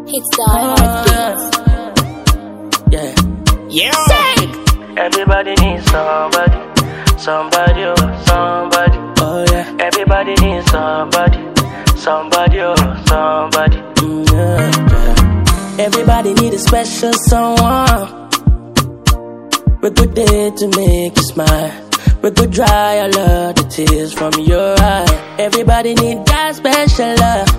It's the Yeah. Yeah. Everybody needs somebody, somebody, oh, somebody. Oh yeah. Everybody needs somebody, somebody, oh, somebody. Yeah. Everybody need a special someone. We good there to make you smile. We could dry all of the tears from your eye. Everybody need that special love.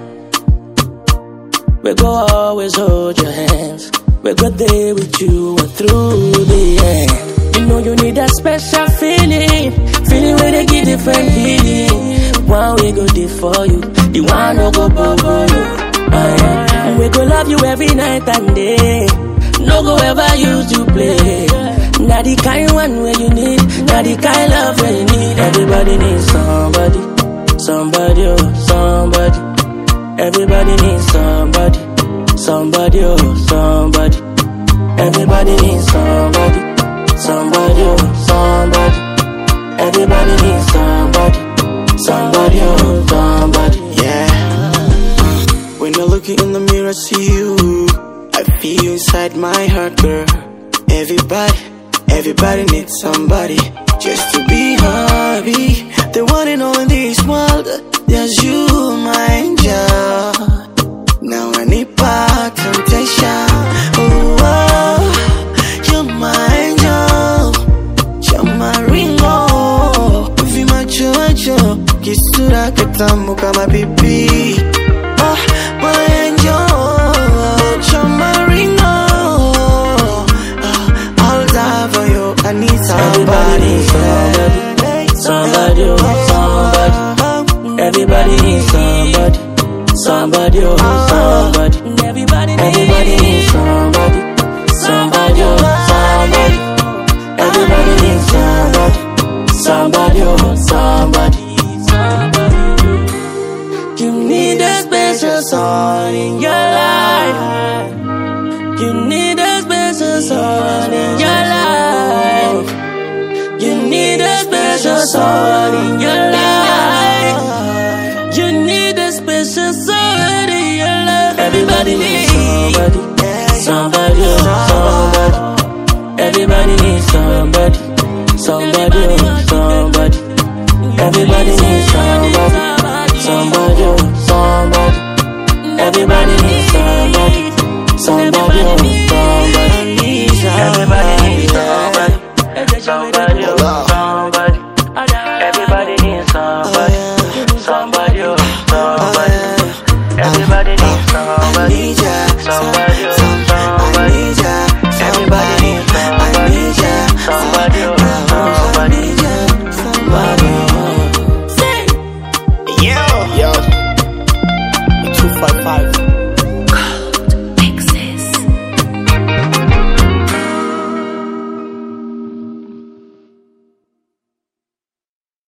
We go always hold your hands. We go there with you and through the end. You know you need that special feeling, feeling where they give different feeling. One we go there for you, the one no go bother you. And we go love you every night and day. No go ever use you play. Not the kind one where you need, not the kind love where you need. Everybody needs somebody, somebody, oh, somebody. Everybody needs somebody, somebody, oh, somebody. Everybody needs somebody, somebody, oh, somebody. Everybody needs somebody, somebody, oh, somebody. Yeah. When I look in the mirror, see you, I feel you inside my heart, girl. Everybody needs somebody just to be happy. The one and only in this world, there's you, my angel. Now I need back temptation. Oh, you're my angel, you're my ringo. Uvi macho macho, kisura ketamu kama pipi. Oh, my angel, you're my ringo. I'll die for you. I need somebody. Somebody, oh, somebody. Everybody needs somebody, somebody, oh, somebody. Everybody needs somebody, somebody, oh, somebody. Everybody needs somebody, somebody, oh, somebody. You need a special someone in your life. You need a special someone in your life. You need a special someone in your life. You need a special someone in your life. Everybody needs somebody, somebody, oh, somebody. Everybody needs somebody, somebody, oh, somebody. Everybody needs somebody, somebody, oh, somebody. Everybody needs somebody, somebody, oh, somebody. Everybody needs somebody, somebody, oh, somebody. Everybody needs somebody, somebody, oh, somebody. Everybody needs somebody, somebody, oh,